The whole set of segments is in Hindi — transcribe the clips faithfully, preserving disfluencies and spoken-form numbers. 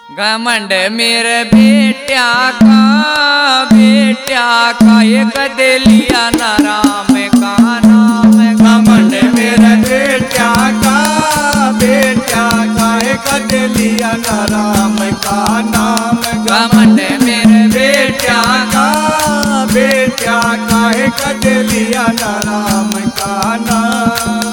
घमंड मेरे बेट्या का बेट्या का ये कद लिया न राम का नाम। घमंड मेरे बेट्या का बेट्या का ये कद लिया न राम का नाम। घमंड मेरे बेट्या का बेट्या का ये कद लिया न राम का नाम।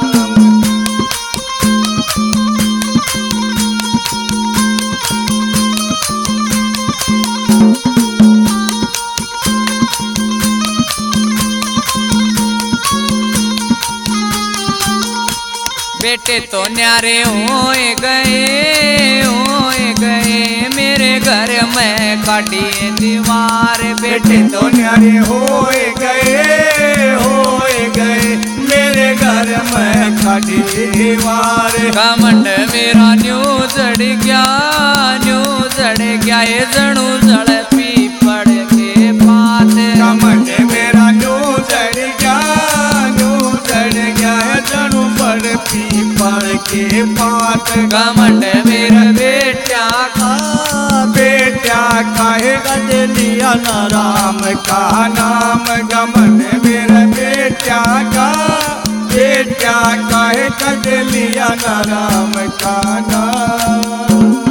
बेटे तो न्यारे होए गए होए गए मेरे घर में काटिए दीवार। बेटे तो न्यारे होए गए होए गए मेरे घर में काटी दीवार। घमंड मेरा न्यू जड़ गया न्यू जड़ गया ये जणू जड़ पीपड़ के पात। घमंड मेरा न्यू जड़ गया न्यू जड़ गया है जणू बड़ पीपड़ के पात। घमंड मेरा बेट्या का बेट्या काहे कद लिया न राम का नाम। घमंड मेरा बेट्या का बेट्या काहे कद लिया न राम का नाम।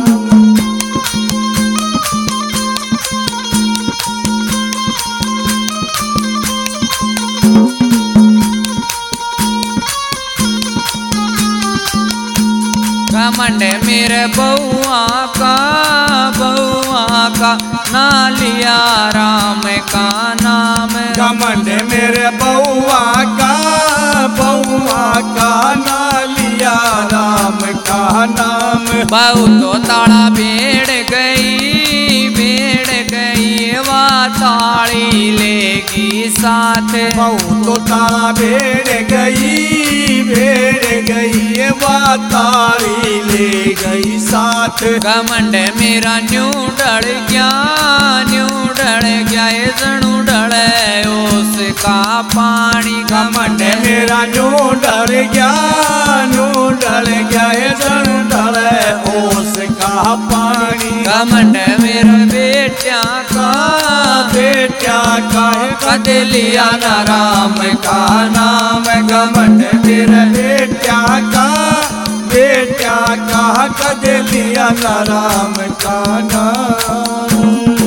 घमंड मेरे बउआ का बउआ का ना लिया राम का नाम। घमंड मेरे बउआ का बउआ का ना लिया राम का नाम। बहू तो ताड़ा बेड़ गई बेड़ गई वा ताड़ी लेगी साथ। बहू तो ताड़ा बेड़ गई बेड़ गई वा ताड़ी ले गई साथ। घमंड मेरा न्यू डर गया न्यू डर गया ये जणू डरे उसका पानी। घमंड मेरा न्यू डर गया न्यू डर गया ये जणू डरे उसका पानी। घमंड मेरा बेट्या का बेट्या का कद लिया न राम का नाम। घमंड मेरा बेट्या का बेट्या का कद लिया न राम का नाम।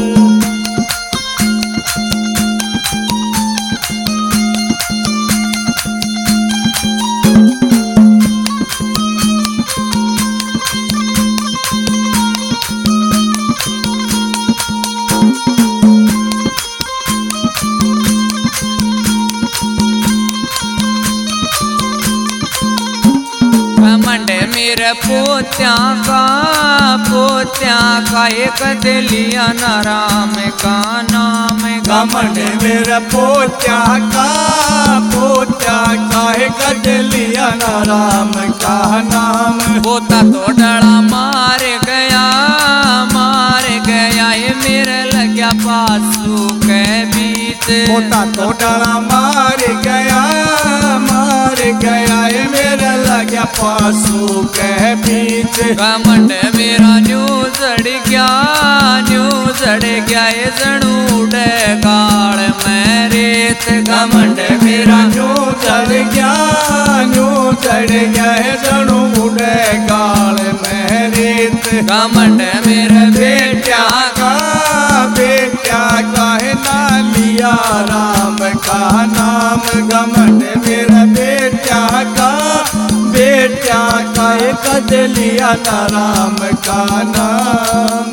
घमंड मेरे पोत्या का पोत्या का एक दिलिया न राम का नाम। घमंड मेरा पोत्या का पोत्या का एक दिलिया न राम का नाम। पोता तो डड़ा मार गया मार गया ये मेरे लग्या पासू के बीच। पोता तो डड़ा मार गया मार गया ये मेरा लग्या पासू के बीच। घमंड मेरा न्यू जड़ गया न्यू जड़ गया ये जणू डे गाड़ में रेत। घमंड मेरा न्यू जड़ गया न्यू जड़ गया ये जणू उड़े गाड़ में रेत। घमंड मेरे बेट्या का बेट्या काहे ना लिया राम का नाम। घमंड मेरा बेट्या का बेट्या काहे कद लिया न राम का नाम।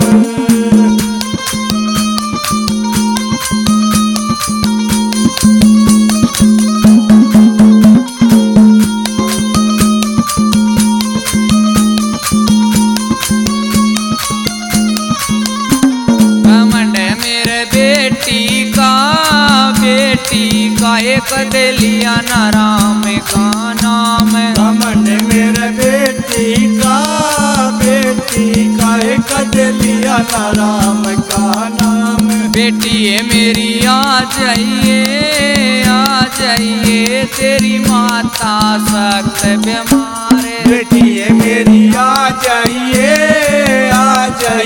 बेटी का एक दिलिया न राम का नाम। घमंड मेरे बेटी का बेटी का एक दिलिया न राम का नाम। बेटी ये मेरी आ जाइए आ जाइए तेरी माता सख्त बीमार। बेटी ये मेरी आ जाइए आ जाइए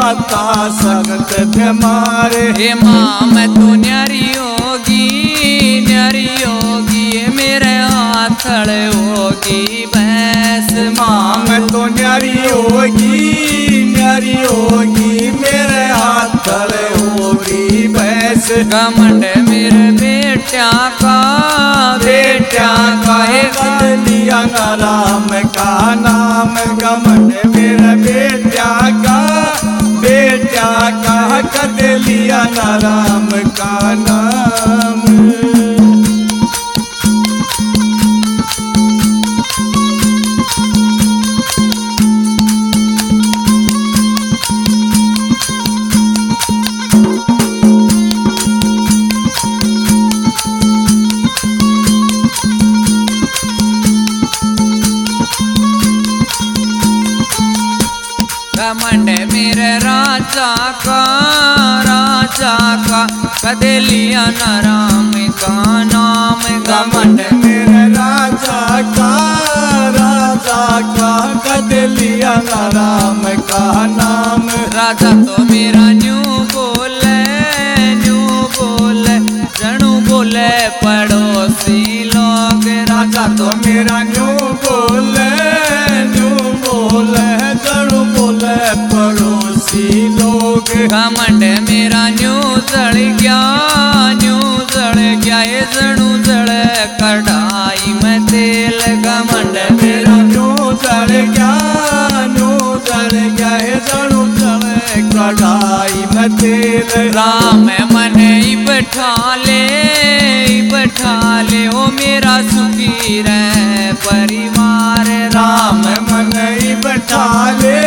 माता सख्त बीमार। हे माँ मैं तो न्यारी होगी न्यारी होगी, ये मेरे हाथड़ होगी भैंस। माँ मैं तो न्यारी होगी न्यारी होगी, मेरे हाथड़ होगी भैंस। घमंड मेरे बेटा का बेटा का कद लिया न राम का नाम। घमंड मेरे बेटा का बेटा का कद लिया न राम का नाम। घमंड मेरे राजा का राजा का, कदे लिया न राम का नाम। घमंड मेरे राजा का राजा का, कद लिया न राम का नाम। राजा तो मेरा न्यू बोले न्यू बोले, जणू बोले पड़ोसी लोग। राजा तो मेरा न्यू बोले न्यू बोले, जणू बोले पड़ोसी लोग। घमंड मेरा न्यू जड़ गया न्यू जड़ गया, ये जणू जड़ कढ़ाई में तेल। घमंड मेरा न्यू जड़ गया न्यू जड़ गया, ये जणू जड़ कढ़ाई में तेल। राम मन ही बैठा ले बैठा ले, ओ मेरा सुखी रहे परिवार। राम मन ही बैठा ले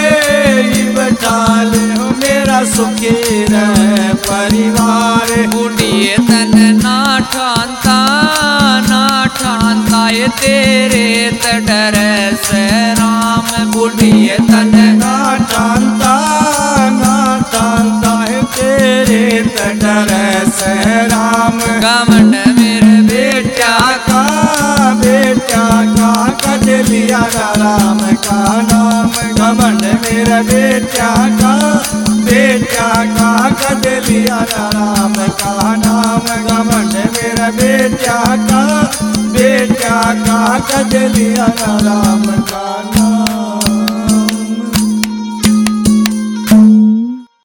बैठा ले, ओ मेरा सुखी रहे परिवार। बूढ़िए तन ना ठानता ना ठानता, ये तेरे तडर से राम। बूढ़िए तन ना ठानता ना ठानता है तेरे तडर से राम। घमंड मेरे बेटा का बेटा का, कद लिया राम का नाम। घमंड मेरे बेटा का बेटा का, कद लिया राम का नाम। घमंड मेरे बेटा का बेटा का, कद लिया राम का